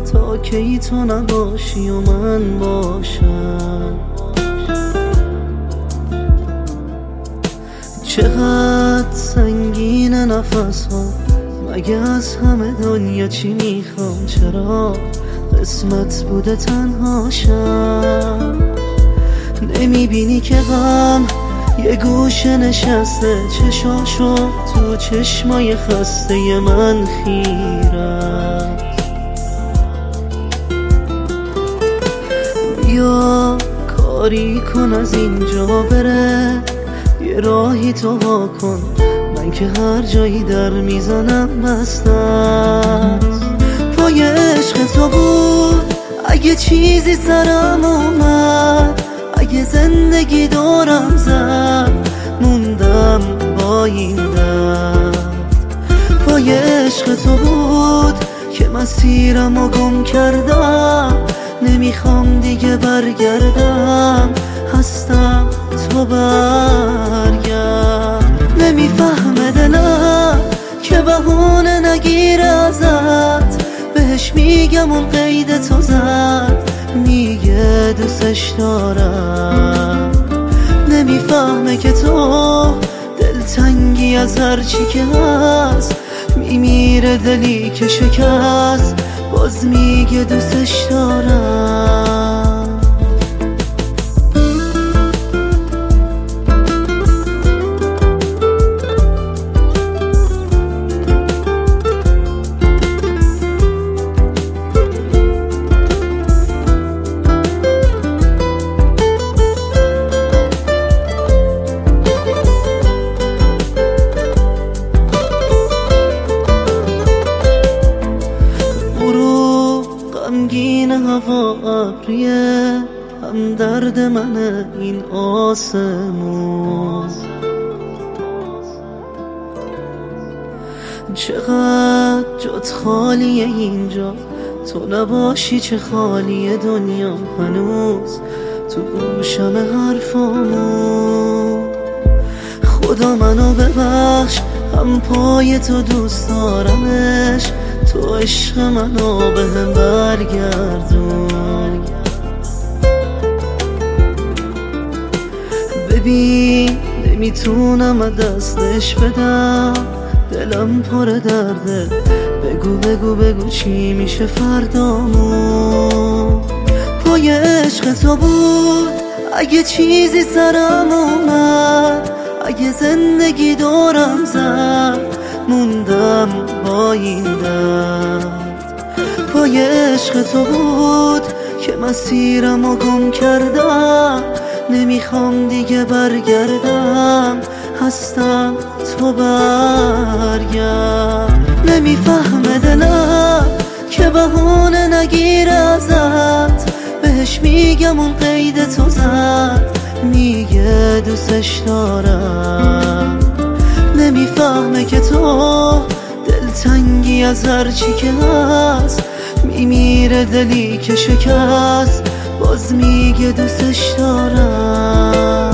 تا کی تو نباشی و من باشم. چقدر سنگین نفس ها، مگه از همه دنیا چی میخوام؟ چرا قسمت بوده تنهاشم؟ نمیبینی که غم یه گوشه نشسته، چشاشو تو چشمای خسته من خیره. بیا کاری کن از اینجا بره، یه راهی تو وا کن، من که هر جایی در میزنم بسته است. پای عشق تو بود اگه چیزی سرم اومد، اگه زندگی دورم زد موندم با این درد. پای عشق تو بود که مسیرمو گم کردم، نمیخوام دیگه برگردم، هستم تو برگرد. نمیفهمه دلم که بهونه نگیره ازت، بهش میگم اون قید تو زد، میگه دوستش دارم. نمیفهمه که تو دلتنگی از هرچی که هست، میمیره دلی که شکست، باز میگه دوستش دارم. غمگین هوا ابریه، هم درد منه این آسمون. چقدر جات خالیه اینجا، تو نباشی چه خالیه دنیا. هنوز تو گوشم حرفامون. خدا منو ببخش، هم پای تو دوست دارمش، تو عشق منو بهم برگردون. ببین نمیتونم دستش بدم، دلم پر درده، بگو بگو بگو چی میشه فردامون. پای عشق تو بود اگه چیزی سرم اومد، اگه زندگی دورم زد موندم با این درد. پای عشق تو بود که مسیرمو گم کردم، نمیخوام دیگه برگردم، هستم تو برگرد. نمیفهمه دلم که بهونه نگیره ازت، بهش میگم اون قید تو زد، میگه دوستش دارم. نمیفهمه که تو دلتنگی از هرچی که هست، میمیره دلی که شکست، باز میگه دوستش دارم.